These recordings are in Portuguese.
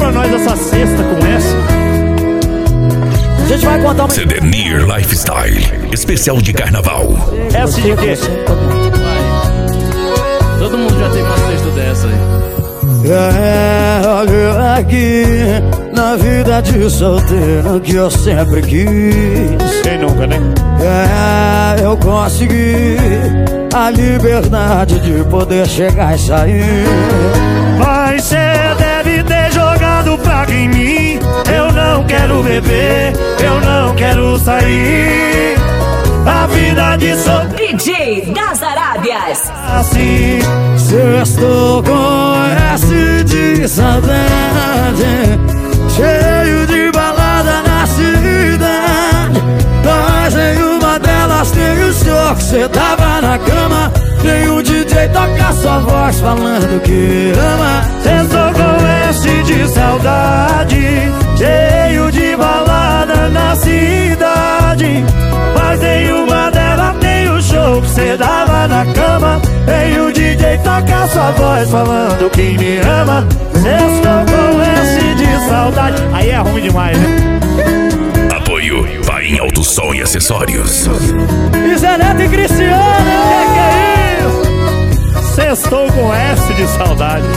pra nós essa sexta com essa. A gente vai contar uma... Sedenir Lifestyle, especial de carnaval. Essa de quê? Todo mundo já teve uma sexta dessa aí. Olha aqui, na vida de solteiro que eu sempre quis. Quem nunca, né? Eu consegui a liberdade de poder chegar e sair. Mas cê deve ter jogado praga em mim. Eu não quero beber, eu não quero sair. A vida de solteiro DJ das Arábias. assim. Sextou com S de saudade, cheio de balada na cidade. Mas em uma delas tem o show que cê tava na cama. Tem o DJ tocar sua voz falando que ama. Sextou com S de saudade, cheio de balada na cidade. Mas em uma delas tem o show que cê dava na cama. Tem o DJ tocar sua voz falando que me ama. Sextou com S de saudade. Aí é ruim demais, né? Apoio Vai em Alto Som e Acessórios. E Zé Neto e Cristiano, Que é isso? Sextou com S de saudade.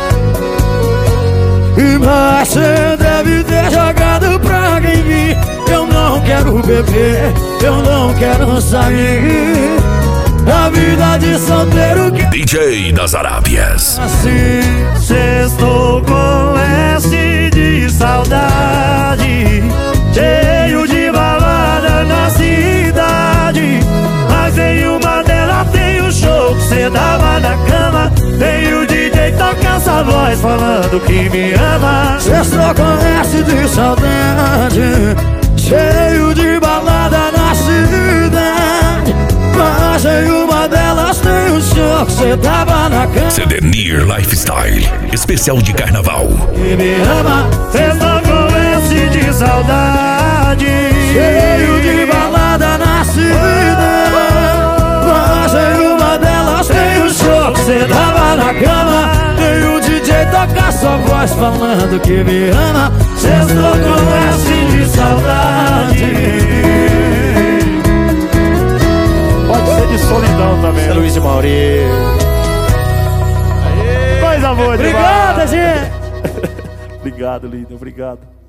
mas cê deve ter jogado praga em mim. Eu não quero beber, eu não quero sair. A vida de solteiro que DJ das Arábias. assim. Sextou com S de saudade, cheio de balada na cidade. Mas em uma delas tem o show que cê dava na cama. Tem o DJ tocar essa voz falando que me ama. Sextou com S de saudade, cheio de balada na cidade. Mas em uma delas tem o show que cê tava na cama. Sedenir Lifestyle, especial de carnaval. Que me ama. Sextou com S de saudade, Cheio de balada na cidade. Mas em uma delas tem o show que cê tava na cama. Tem o DJ tocar sua voz falando que me ama. sextou com S de saudade. Pode ser de solidão também. É Luiz e Mauri. Coisa boa demais. Obrigado, gente. Obrigado, lindo. Obrigado.